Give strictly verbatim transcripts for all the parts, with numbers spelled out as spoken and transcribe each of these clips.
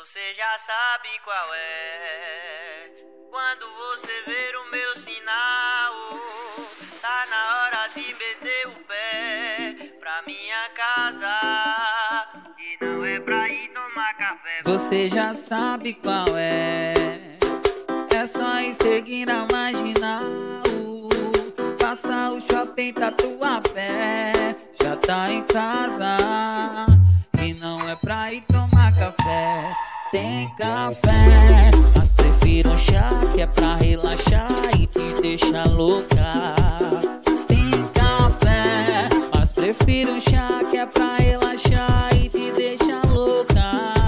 Você já sabe qual é. Quando você ver o meu sinal, tá na hora de meter o pé pra minha casa, que não é pra ir tomar café. Você já sabe qual é. É só ir seguindo a marginal. Passa o shopping, Tatuapé, já tá em casa, que não é pra ir tomar café. Tem café, mas prefiro um chá, que é pra relaxar e te deixar louca. Tem café, mas prefiro um chá, que é pra relaxar e te deixar louca.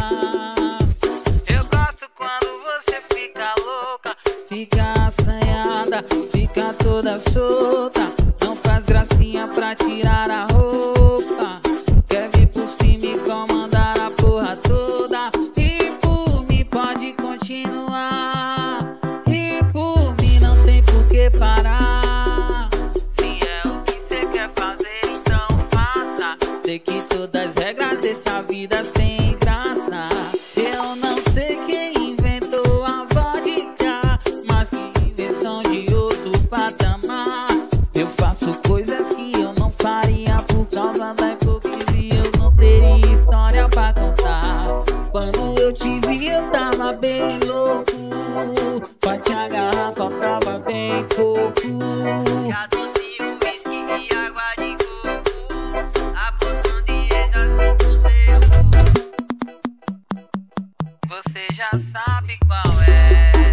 Eu gosto quando você fica louca, fica assanhada, fica toda solta, não faz gracinha pra tirar a roupa. Quer vir por cima e comandar a porra toda. E por mim pode continuar, e por mim não tem por que parar. Se é o que cê quer fazer, então faça. Sei que todas as regras dessa vida sem graça. Eu não sei quem inventou a vodka, mas que invenção de outro patamar. Eu faço coisas que eu não faria por causa da hipocrisia. Eu não teria história pra contar. Quando eu te vi eu tava bem louco, pra te agarrar faltava bem pouco. Já trouxe o whisky e água de coco, a poção de exato do seu. Você já sabe qual é.